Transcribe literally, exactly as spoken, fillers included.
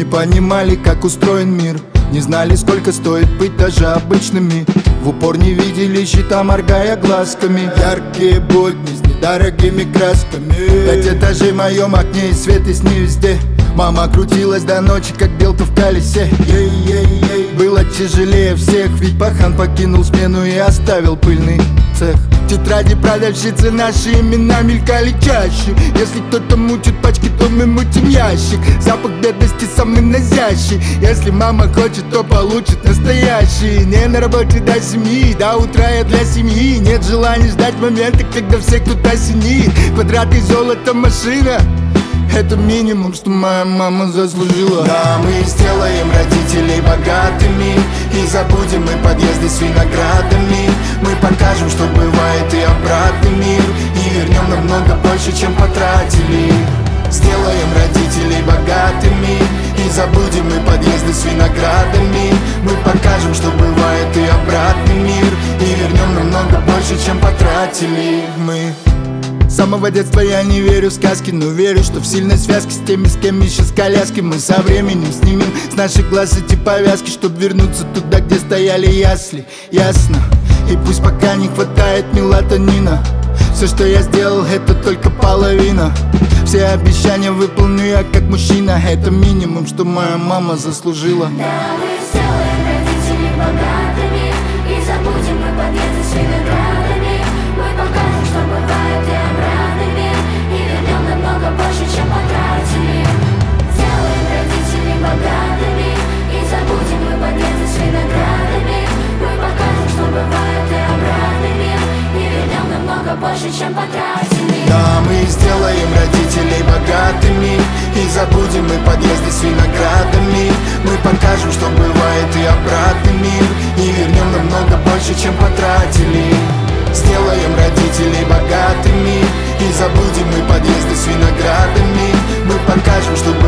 понимали, как устроен мир, не знали, сколько стоит быть даже обычными. В упор не видели счета, моргая глазками. Яркие будни с недорогими красками. Пять этажей в моем окне и свет, и сни везде. Мама крутилась до ночи, как белка в колесе. Ей-ей-ей. Было тяжелее всех, ведь пахан покинул смену и оставил пыльный цех. В тетради продавщицы наши имена мелькали чаще. Если кто-то мутит пачки, то мы мутим ящик. Запах бедности самый назящий. Если мама хочет, то получит настоящий. Не на работе до семьи, до утра я для семьи. Нет желания ждать момента, когда все кто-то осенит. Квадраты золота машина — это минимум, что моя мама заслужила. Да, мы сделаем родителей богатыми и забудем мы подъезды с виноградами. Мы покажем, что бывает и обратный мир, и вернем намного больше, чем потратили. Сделаем родителей богатыми и забудем мы подъезды с виноградами. Мы покажем, что бывает и обратный мир, и вернем намного больше, чем потратили мы. С самого детства я не верю в сказки, но верю, что в сильной связке с теми, с кем еще с коляски. Мы со временем снимем с наших глаз эти повязки, чтоб вернуться туда, где стояли ясли. Ясно. И пусть пока не хватает мелатонина, все, что я сделал, это только половина. Все обещания выполню я как мужчина. Это минимум, что моя мама заслужила. Да, мы сделаем родителей богатыми и забудем мы подъезды с виноградами. Мы покажем, что бывает и обратный мир, и вернем намного больше, чем потратили. Сделаем родителей богатыми и забудем мы подъезды с виноградами. Мы покажем, что бывает и обратный мир, и вернем намного больше, чем потратили. Да, мы сделаем родителей богатыми и забудем мы подъезды с виноградами. Мы покажем, что бывает и обратный мир, и вернем намного больше, чем потратили. Сделаем родителей богатыми и забудем мы подъезды с виноградами. Мы покажем, что